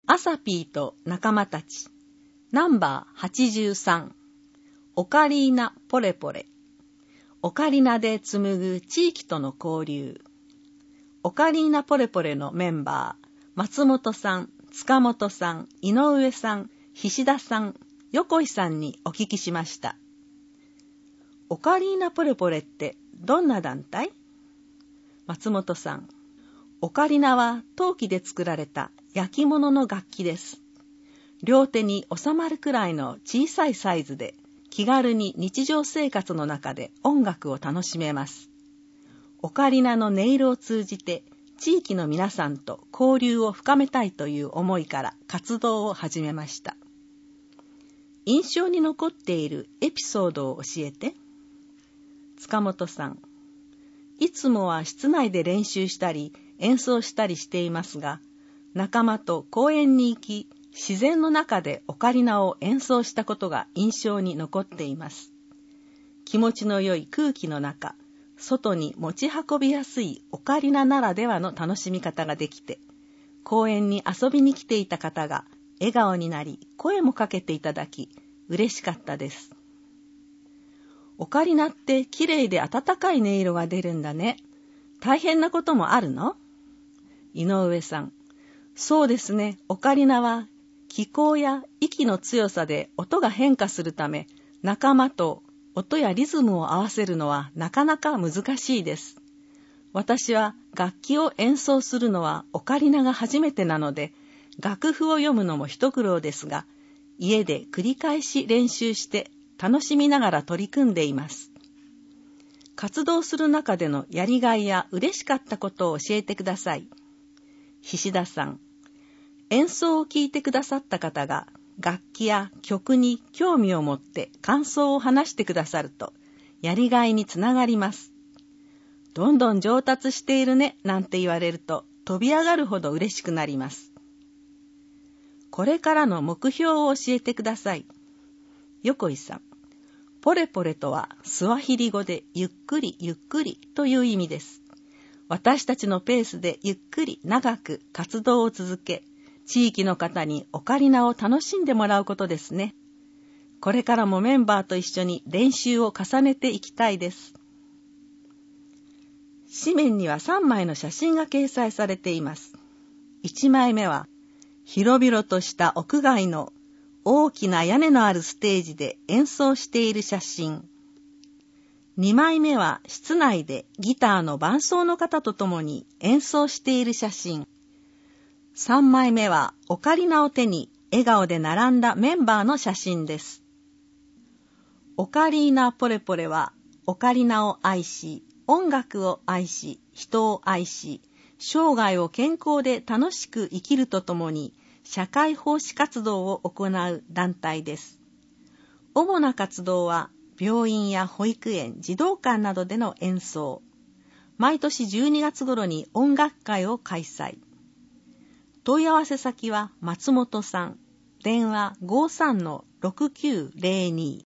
アサピーと仲間たちナンバー83オカリーナポレポレ。オカリナで紡ぐ地域との交流。オカリーナポレポレのメンバー松本さん、塚本さん、井上さん、菱田さん、横井さんにお聞きしました。オカリーナポレポレってどんな団体？松本さん、オカリナは陶器で作られた焼き物の楽器です。両手に収まるくらいの小さいサイズで気軽に日常生活の中で音楽を楽しめます。オカリナの音色を通じて地域の皆さんと交流を深めたいという思いから活動を始めました。印象に残っているエピソードを教えて。塚本さん、いつもは室内で練習したり演奏したりしていますが、仲間と公園に行き、自然の中でオカリナを演奏したことが印象に残っています。気持ちの良い空気の中、外に持ち運びやすいオカリナならではの楽しみ方ができて、公園に遊びに来ていた方が笑顔になり、声もかけていただき、嬉しかったです。オカリナって綺麗で温かい音色が出るんだね。大変なこともあるの？井上さん、そうですね。オカリナは気候や息の強さで音が変化するため、仲間と音やリズムを合わせるのはなかなか難しいです。私は楽器を演奏するのはオカリナが初めてなので、楽譜を読むのも一苦労ですが、家で繰り返し練習して楽しみながら取り組んでいます。活動する中でのやりがいや嬉しかったことを教えてください。菱田さん、演奏を聞いてくださった方が楽器や曲に興味を持って感想を話してくださるとやりがいにつながります。どんどん上達しているねなんて言われると飛び上がるほど嬉しくなります。これからの目標を教えてください。横井さん、ポレポレとはスワヒリ語でゆっくりゆっくりという意味です。私たちのペースでゆっくり長く活動を続け、地域の方にオカリナを楽しんでもらうことですね。これからもメンバーと一緒に練習を重ねていきたいです。紙面には3枚の写真が掲載されています。1枚目は広々とした屋外の大きな屋根のあるステージで演奏している写真。2枚目は室内でギターの伴奏の方と共に演奏している写真。3枚目はオカリナを手に笑顔で並んだメンバーの写真です。オカリーナポレポレはオカリナを愛し、音楽を愛し、人を愛し、生涯を健康で楽しく生きるとともに社会奉仕活動を行う団体です。主な活動は病院や保育園、児童館などでの演奏。毎年12月頃に音楽会を開催。問い合わせ先は松本さん。電話 53-6902